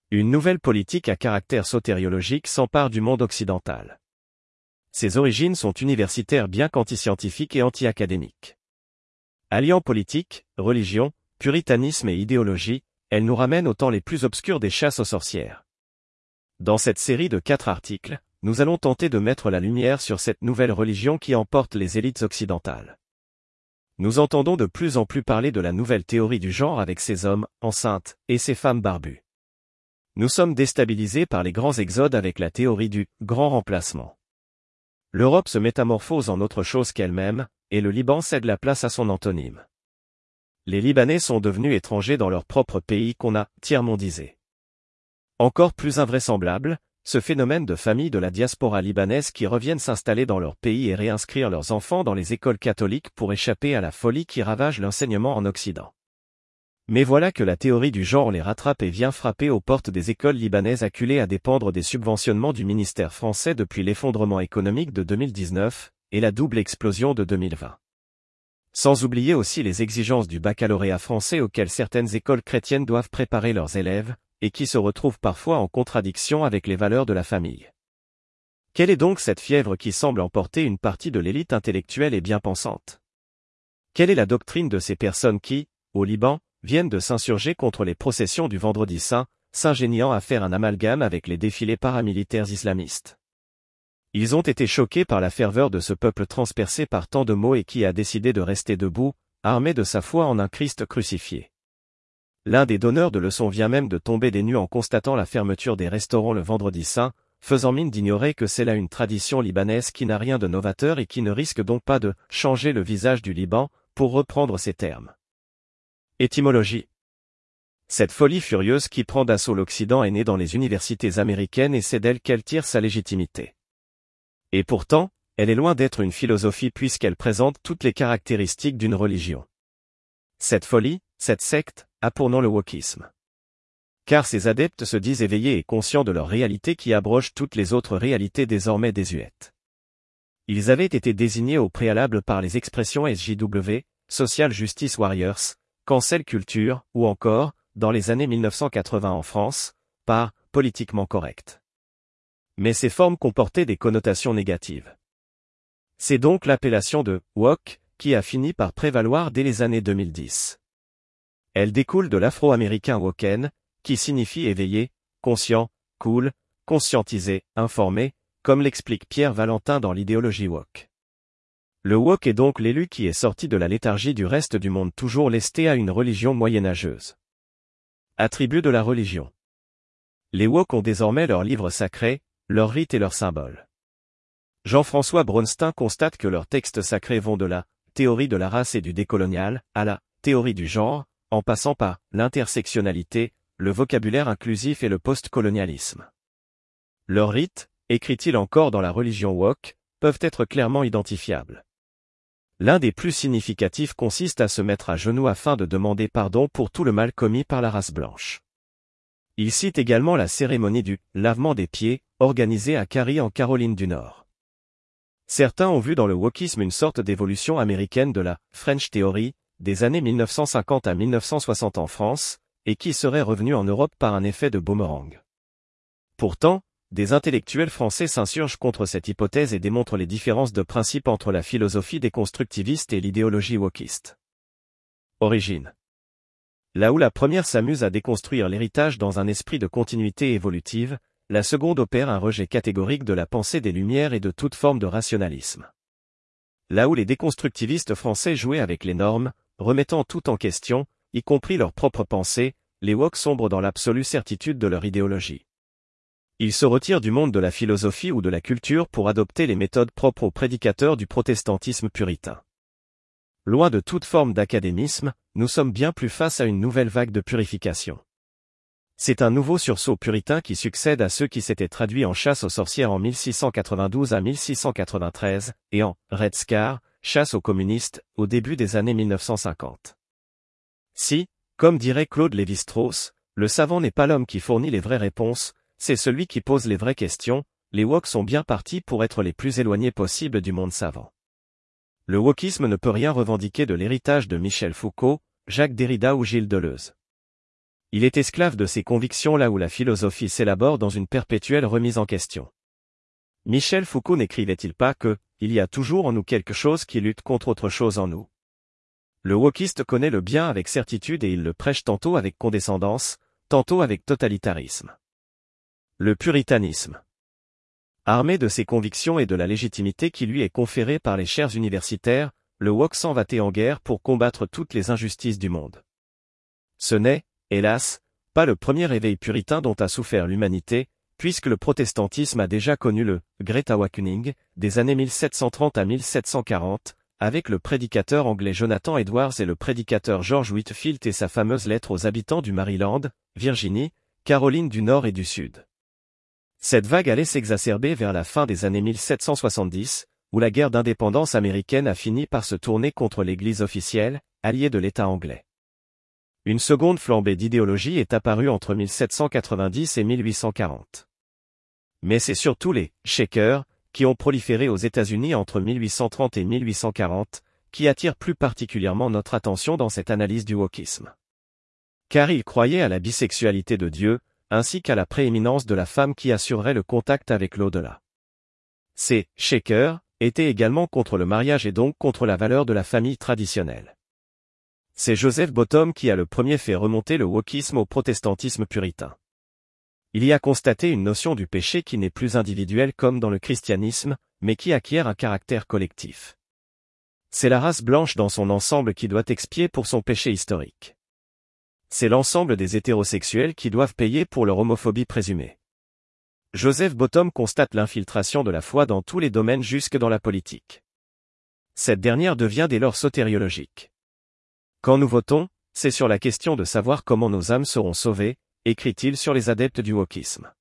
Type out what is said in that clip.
Une nouvelle politique à caractère sotériologique s'empare du monde occidental. Ses origines sont universitaires bien qu'antiscientifiques et anti-académiques. Alliant politique, religion, puritanisme et idéologie, elle nous ramène au temps les plus obscurs des chasses aux sorcières. Dans cette série de 4 articles, nous allons tenter de mettre la lumière sur cette nouvelle religion qui emporte les élites occidentales. Nous entendons de plus en plus parler de la nouvelle théorie du genre avec ses hommes enceintes et ses femmes barbues. Nous sommes déstabilisés par les grands exodes avec la théorie du grand remplacement. L'Europe se métamorphose en autre chose qu'elle-même, et le Liban cède la place à son antonyme. Les Libanais sont devenus étrangers dans leur propre pays qu'on a tiers-mondisé. Encore plus invraisemblable, ce phénomène de familles de la diaspora libanaise qui reviennent s'installer dans leur pays et réinscrire leurs enfants dans les écoles catholiques pour échapper à la folie qui ravage l'enseignement en Occident. Mais voilà que la théorie du genre les rattrape et vient frapper aux portes des écoles libanaises acculées à dépendre des subventionnements du ministère français depuis l'effondrement économique de 2019 et la double explosion de 2020. Sans oublier aussi les exigences du baccalauréat français auxquelles certaines écoles chrétiennes doivent préparer leurs élèves, et qui se retrouvent parfois en contradiction avec les valeurs de la famille. Quelle est donc cette fièvre qui semble emporter une partie de l'élite intellectuelle et bien pensante? Quelle est la doctrine de ces personnes qui, au Liban, viennent de s'insurger contre les processions du Vendredi Saint, s'ingéniant à faire un amalgame avec les défilés paramilitaires islamistes? Ils ont été choqués par la ferveur de ce peuple transpercé par tant de maux et qui a décidé de rester debout, armé de sa foi en un Christ crucifié. L'un des donneurs de leçons vient même de tomber des nues en constatant la fermeture des restaurants le Vendredi Saint, faisant mine d'ignorer que c'est là une tradition libanaise qui n'a rien de novateur et qui ne risque donc pas de « changer le visage du Liban », pour reprendre ces termes. Étymologie. Cette folie furieuse qui prend d'assaut l'Occident est née dans les universités américaines et c'est d'elle qu'elle tire sa légitimité. Et pourtant, elle est loin d'être une philosophie puisqu'elle présente toutes les caractéristiques d'une religion. Cette folie, cette secte, a pour nom le wokisme. Car ses adeptes se disent éveillés et conscients de leur réalité qui abroge toutes les autres réalités désormais désuètes. Ils avaient été désignés au préalable par les expressions SJW, Social Justice Warriors, Cancel Culture, ou encore, dans les années 1980 en France, par politiquement correct. Mais ces formes comportaient des connotations négatives. C'est donc l'appellation de woke qui a fini par prévaloir dès les années 2010. Elle découle de l'afro-américain woken, qui signifie éveillé, conscient, cool, conscientisé, informé, comme l'explique Pierre Valentin dans l'idéologie woke. Le woke est donc l'élu qui est sorti de la léthargie du reste du monde toujours lesté à une religion moyenâgeuse. Attribut de la religion. Les woke ont désormais leurs livres sacrés, leurs rites et leurs symboles. Jean-François Bronstein constate que leurs textes sacrés vont de la théorie de la race et du décolonial à la théorie du genre, en passant par l'intersectionnalité, le vocabulaire inclusif et le postcolonialisme. Leurs rites, écrit-il encore dans la religion woke, peuvent être clairement identifiables. L'un des plus significatifs consiste à se mettre à genoux afin de demander pardon pour tout le mal commis par la race blanche. Il cite également la cérémonie du lavement des pieds, organisée à Cary en Caroline du Nord. Certains ont vu dans le wokisme une sorte d'évolution américaine de la French Theory, des années 1950 à 1960 en France, et qui serait revenue en Europe par un effet de boomerang. Pourtant, des intellectuels français s'insurgent contre cette hypothèse et démontrent les différences de principe entre la philosophie déconstructiviste et l'idéologie wokiste. Origine. Là où la première s'amuse à déconstruire l'héritage dans un esprit de continuité évolutive, la seconde opère un rejet catégorique de la pensée des Lumières et de toute forme de rationalisme. Là où les déconstructivistes français jouaient avec les normes, remettant tout en question, y compris leur propre pensée, les woke sombrent dans l'absolue certitude de leur idéologie. Ils se retirent du monde de la philosophie ou de la culture pour adopter les méthodes propres aux prédicateurs du protestantisme puritain. Loin de toute forme d'académisme, nous sommes bien plus face à une nouvelle vague de purification. C'est un nouveau sursaut puritain qui succède à ceux qui s'étaient traduits en chasse aux sorcières en 1692 à 1693, et en Red Scare, chasse aux communistes, au début des années 1950. Si, comme dirait Claude Lévi-Strauss, le savant n'est pas l'homme qui fournit les vraies réponses, c'est celui qui pose les vraies questions, les woke sont bien partis pour être les plus éloignés possibles du monde savant. Le wokisme ne peut rien revendiquer de l'héritage de Michel Foucault, Jacques Derrida ou Gilles Deleuze. Il est esclave de ses convictions là où la philosophie s'élabore dans une perpétuelle remise en question. Michel Foucault n'écrivait-il pas que « il y a toujours en nous quelque chose qui lutte contre autre chose en nous ». Le wokiste connaît le bien avec certitude et il le prêche tantôt avec condescendance, tantôt avec totalitarisme. Le puritanisme. Armé de ses convictions et de la légitimité qui lui est conférée par les chaires universitaires, le wok s'en va en guerre pour combattre toutes les injustices du monde. Ce n'est, hélas, pas le premier éveil puritain dont a souffert l'humanité, puisque le protestantisme a déjà connu le « Great Awakening » des années 1730 à 1740, avec le prédicateur anglais Jonathan Edwards et le prédicateur George Whitefield et sa fameuse lettre aux habitants du Maryland, Virginie, Caroline du Nord et du Sud. Cette vague allait s'exacerber vers la fin des années 1770, où la guerre d'indépendance américaine a fini par se tourner contre l'Église officielle, alliée de l'État anglais. Une seconde flambée d'idéologie est apparue entre 1790 et 1840. Mais c'est surtout les « Shakers » qui ont proliféré aux États-Unis entre 1830 et 1840, qui attirent plus particulièrement notre attention dans cette analyse du wokisme. Car ils croyaient à la bisexualité de Dieu, ainsi qu'à la prééminence de la femme qui assurerait le contact avec l'au-delà. Ces « Shakers » étaient également contre le mariage et donc contre la valeur de la famille traditionnelle. C'est Joseph Bottom qui a le premier fait remonter le wokisme au protestantisme puritain. Il y a constaté une notion du péché qui n'est plus individuelle comme dans le christianisme, mais qui acquiert un caractère collectif. C'est la race blanche dans son ensemble qui doit expier pour son péché historique. C'est l'ensemble des hétérosexuels qui doivent payer pour leur homophobie présumée. Joseph Bottom constate l'infiltration de la foi dans tous les domaines jusque dans la politique. Cette dernière devient dès lors sotériologique. Quand nous votons, c'est sur la question de savoir comment nos âmes seront sauvées, écrit-il sur les adeptes du wokisme.